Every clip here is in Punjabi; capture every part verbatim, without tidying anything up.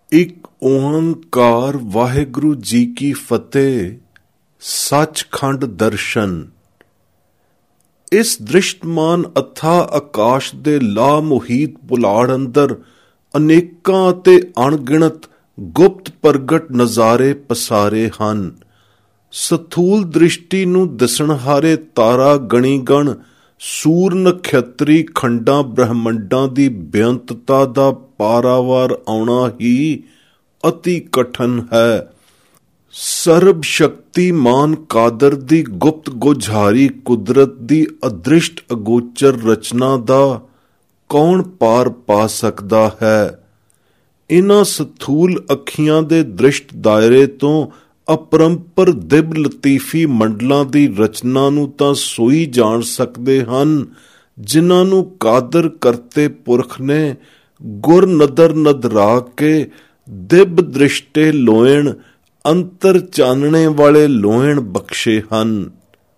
ਇੱਕ ਓਂਕਾਰ ਵਾਹਿਗੁਰੂ ਜੀ ਕੀ ਫਤਿਹ। ਸੱਚਖੰਡ ਦਰਸ਼ਨ। ਇਸ ਦ੍ਰਿਸ਼ਟਮਾਨ ਅਥਾਹ ਆਕਾਸ਼ ਦੇ ਲਾ ਮੁਹੀਤ ਪੁਲਾੜ ਅੰਦਰ ਅਨੇਕਾਂ ਅਤੇ ਅਣਗਿਣਤ ਗੁਪਤ ਪ੍ਰਗਟ ਨਜ਼ਾਰੇ ਪਸਾਰੇ ਹਨ। ਸਥੂਲ ਦ੍ਰਿਸ਼ਟੀ ਨੂੰ ਦਿਸਣਹਾਰੇ ਤਾਰਾ ਗਣੀਗਣ ਸੂਰ ਨਖੱਤਰੀ ਖੰਡਾਂ ਬ੍ਰਹਮੰਡਾਂ ਦੀ ਬੇਅੰਤਤਾ ਦਾ ਪਾਰਾਵਾਰ ਆਉਣਾ ਹੀ ਅਤੀ ਕਠਨ ਹੈ। ਸਰਬ ਸ਼ਕਤੀਮਾਨ ਕਾਦਰ ਦੀ ਗੁਪਤ ਗੋਝਾਰੀ ਕੁਦਰਤ ਦੀ ਅਦ੍ਰਿਸ਼ਟ ਅਗੋਚਰ ਰਚਨਾ ਦਾ ਕੌਣ ਪਾਰ ਪਾ ਸਕਦਾ ਹੈ। ਇਨ੍ਹਾਂ ਸਥੂਲ ਅੱਖੀਆਂ ਦੇ ਦ੍ਰਿਸ਼ਟ ਦਾਇਰੇ ਤੋਂ ਅਪਰੰਪਰ ਦਿਵ ਲਤੀਫੀ ਮੰਡਲਾਂ ਦੀ ਰਚਨਾ ਨੂੰ ਤਾਂ ਸੋਈ ਜਾਣ ਸਕਦੇ ਹਨ ਜਿਨ੍ਹਾਂ ਨੂੰ ਕਾਦਰ ਕਰਤੇ ਪੁਰਖ ਨੇ ਗੁਰ ਨਦਰ ਨਦਰਾ ਕੇ ਦਿਵ ਦ੍ਰਿਸ਼ਟੇ ਲੋਇਣ ਅੰਤਰ ਚਾਨਣੇ ਵਾਲੇ ਲੋਇਣ ਬਖਸ਼ੇ ਹਨ।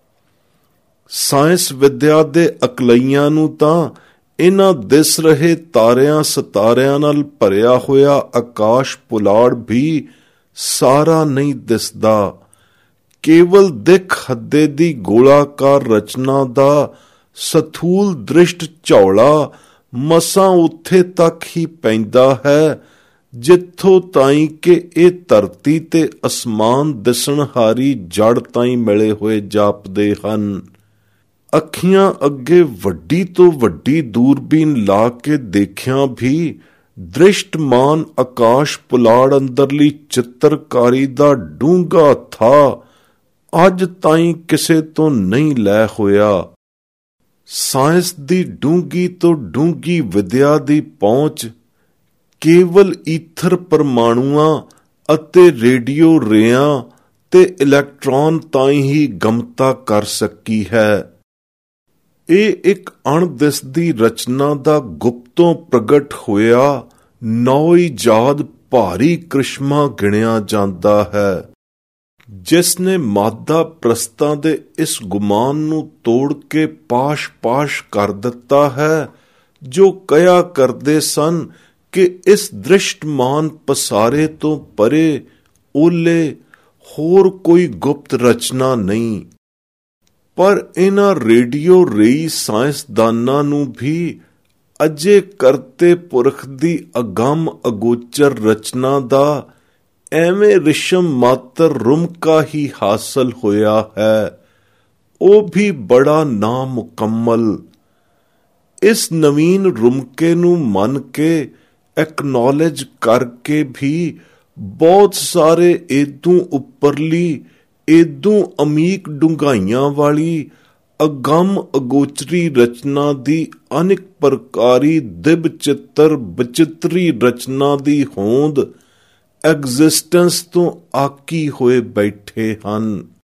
ਸਾਇੰਸ ਵਿਦਿਆ ਦੇ ਅਕਲਈਆਂ ਨੂੰ ਤਾਂ ਇਨ੍ਹਾਂ ਦਿਸ ਰਹੇ ਤਾਰਿਆਂ ਸਿਤਾਰਿਆਂ ਨਾਲ ਭਰਿਆ ਹੋਇਆ ਆਕਾਸ਼ ਪੁਲਾੜ ਵੀ ਸਾਰਾ ਨਹੀਂ ਦਿਸਦਾ। ਕੇਵਲ ਦਿੱਖ ਹੱਦੇ ਦੀ ਗੋਲਾਕਾਰ ਰਚਨਾ ਦਾ ਸਥੂਲ ਦ੍ਰਿਸ਼ਟ ਝੌਲਾ ਮਸਾਂ ਉੱਥੇ ਤੱਕ ਹੀ ਪੈਂਦਾ ਹੈ ਜਿੱਥੋਂ ਤਾਈਂ ਕਿ ਇਹ ਧਰਤੀ ਤੇ ਅਸਮਾਨ ਦਿਸਣਹਾਰੀ ਜੜ ਤਾਈਂ ਮਿਲੇ ਹੋਏ ਜਾਪਦੇ ਹਨ। ਅੱਖੀਆਂ ਅੱਗੇ ਵੱਡੀ ਤੋਂ ਵੱਡੀ ਦੂਰਬੀਨ ਲਾ ਕੇ ਦੇਖਿਆਂ ਵੀ ਦ੍ਰਿਸ਼ਟਮਾਨ ਆਕਾਸ਼ ਪੁਲਾੜ ਅੰਦਰਲੀ ਚਿੱਤਰਕਾਰੀ ਦਾ ਡੂੰਘਾ ਥਾਹ ਅੱਜ ਤਾਈਂ ਕਿਸੇ ਤੋਂ ਨਹੀਂ ਲੈ ਹੋਇਆ। ਸਾਇੰਸ ਦੀ ਡੂੰਘੀ ਤੋਂ ਡੂੰਘੀ ਵਿਦਿਆ ਦੀ ਪਹੁੰਚ ਕੇਵਲ ਈਥਰ ਪਰਮਾਣੂਆਂ ਅਤੇ ਰੇਡੀਓ ਰੇਆਂ ਤੇ ਇਲੈਕਟ੍ਰੌਨ ਤਾਈਂ ਹੀ ਗਮਤਾ ਕਰ ਸਕੀ ਹੈ। ਇਹ ਇੱਕ ਅਣਦਿਸਦੀ ਰਚਨਾ ਦਾ ਗੁਪਤੋਂ ਪ੍ਰਗਟ ਹੋਇਆ ਨੌ-ਈਜਾਦ ਭਾਰੀ ਕ੍ਰਿਸ਼ਮਾ ਗਿਣਿਆ ਜਾਂਦਾ ਹੈ ਜਿਸ ਨੇ ਮਾਦਾ ਪ੍ਰਸਤਾਂ ਦੇ ਇਸ ਗੁਮਾਨ ਨੂੰ ਤੋੜ ਕੇ ਪਾਸ਼-ਪਾਸ਼ ਕਰ ਦਿੱਤਾ ਹੈ ਜੋ ਕਹਿਆ ਕਰਦੇ ਸਨ ਕਿ ਇਸ ਦ੍ਰਿਸ਼ਟਮਾਨ ਪਸਾਰੇ ਤੋਂ ਪਰੇ ਓਲੇ ਹੋਰ ਕੋਈ ਗੁਪਤ ਰਚਨਾ ਨਹੀਂ। ਪਰ ਇਹਨਾਂ ਰੇਡੀਓ ਰੇਈ ਸਾਇੰਸਦਾਨਾਂ ਨੂੰ ਵੀ ਅਜੇ ਕਰਤੇ ਪੁਰਖ ਦੀ ਅਗੰਮ ਅਗੋਚਰ ਰਚਨਾ ਦਾ ਐਵੇਂ ਰਿਸ਼ਮ ਮਾਤਰ ਰੁਮਕਾ ਹੀ ਹਾਸਲ ਹੋਇਆ ਹੈ, ਉਹ ਵੀ ਬੜਾ ਨਾਮੁਕੰਮਲ। ਇਸ ਨਵੀਨ ਰੁਮਕੇ ਨੂੰ ਮੰਨ ਕੇ ਐਕਨੌਲੇਜ ਕਰਕੇ ਵੀ ਬਹੁਤ ਸਾਰੇ ਏਦੂ ਉੱਪਰਲੀ ਏਦੂ ਅਮੀਕ ਡੂੰਘਾਈਆਂ ਵਾਲੀ ਅਗੰਮ ਅਗੋਚਰੀ ਰਚਨਾ ਦੀ ਅਨੇਕ ਪ੍ਰਕਾਰੀ ਦਿਵ ਚਿੱਤਰ ਬਚਿੱਤਰੀ ਰਚਨਾ ਦੀ ਹੋਂਦ ਐਗਜ਼ਿਸਟੈਂਸ ਤੋਂ ਆਕੀ ਹੋਏ ਬੈਠੇ ਹਨ।